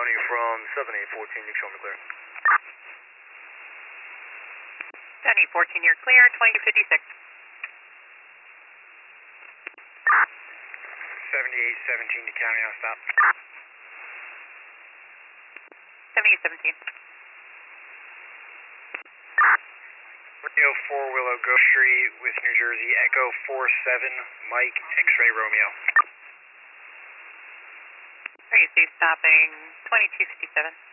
responding from 7814, you can show me clear. 7814, you're clear, 2256. 7817 to county, now stop. 7817. Rio 4 Willow Grove Street with New Jersey, Echo 47, Mike, X-Ray Romeo. Are you stopping 2257?